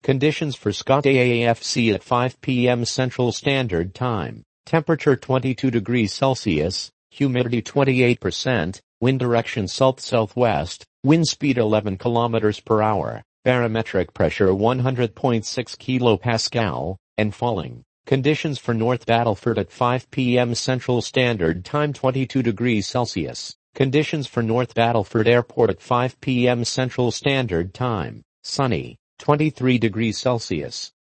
Conditions for Scott AAFC at 5 p.m. Central Standard Time. Temperature 22 degrees Celsius, humidity 28%, wind direction south-southwest, wind speed 11 kilometers per hour, barometric pressure 100.6 kilopascal, and falling. Conditions for North Battleford at 5 p.m. Central Standard Time 22 degrees Celsius. Conditions for North Battleford Airport at 5 p.m. Central Standard Time. Sunny, 23 degrees Celsius.